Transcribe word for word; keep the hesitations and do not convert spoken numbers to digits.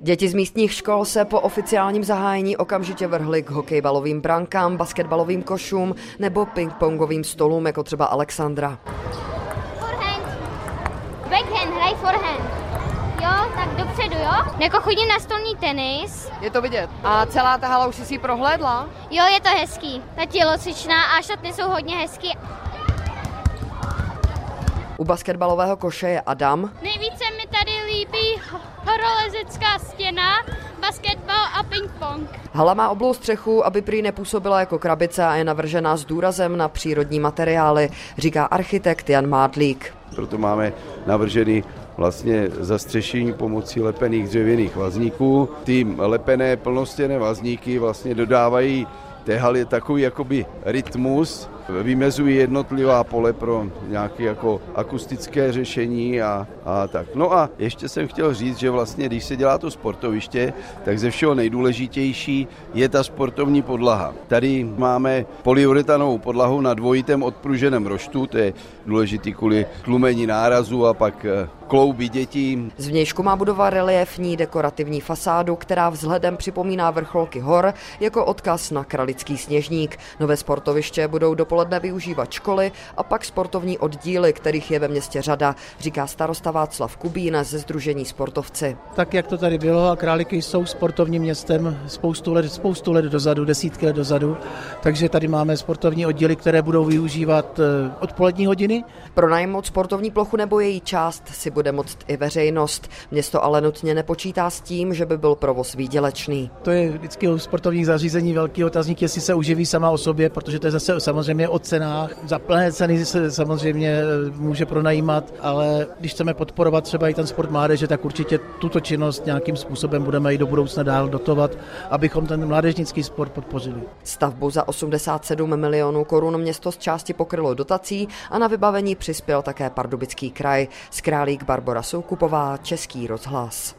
Děti z místních škol se po oficiálním zahájení okamžitě vrhly k hokejbalovým brankám, basketbalovým košům nebo pingpongovým stolům, jako třeba Alexandra. Forehand, backhand, hraj forehand. Jo, tak dopředu, jo? Jako chodím na stolní tenis. Je to vidět. A celá ta hala už jsi si prohlédla? Jo, je to hezký. Ta tělocvičná a šatny jsou hodně hezký. U basketbalového koše je Adam. Nejvíce mi tady líbí horolezecká stěna, basketbal a ping-pong. Hala má oblou střechu, aby prý nepůsobila jako krabice a je navržená s důrazem na přírodní materiály, říká architekt Jan Mádlík. Proto máme navržený vlastně zastřešení pomocí lepených dřevěných vazníků. Ty lepené plnostěnné vazníky vlastně dodávají té haly takový jakoby rytmus, vymezují jednotlivá pole pro nějaké jako akustické řešení a, a tak. No a ještě jsem chtěl říct, že vlastně, když se dělá to sportoviště, tak ze všeho nejdůležitější je ta sportovní podlaha. Tady máme polyuretanovou podlahu na dvojitém odpruženém roštu, to je důležitý kvůli tlumení nárazu a pak klouby dětí. Zvnějšku má budova reliefní dekorativní fasádu, která vzhledem připomíná vrcholky hor jako odkaz na Kralický Sněžník. Nové sportoviště budou dopoledne využívat školy a pak sportovní oddíly, kterých je ve městě řada, říká starosta Václav Kubín ze sdružení Sportovci. Tak, jak to tady bylo, a Králíky jsou sportovním městem spoustu let, spoustu let dozadu, desítky let dozadu, takže tady máme sportovní oddíly, které budou využívat odpolední hodiny. Pronajmout sportovní plochu nebo její část si bude moct i veřejnost. Město ale nutně nepočítá s tím, že by byl provoz výdělečný. To je vždycky u sportovních zařízení velký otazník, jestli se uživí sama o sobě, protože to je zase samozřejmě o cenách. Za plné ceny se samozřejmě může pronajímat, ale když chceme podporovat třeba i ten sport mládeže, tak určitě tuto činnost nějakým způsobem budeme i do budoucna dál dotovat, abychom ten mládežnický sport podpořili. Stavbu za osmdesát sedm milionů korun město z části pokrylo dotací a na vybavení přispěl také Pardubický kraj. Z Králík Barbora Soukupová, Český rozhlas.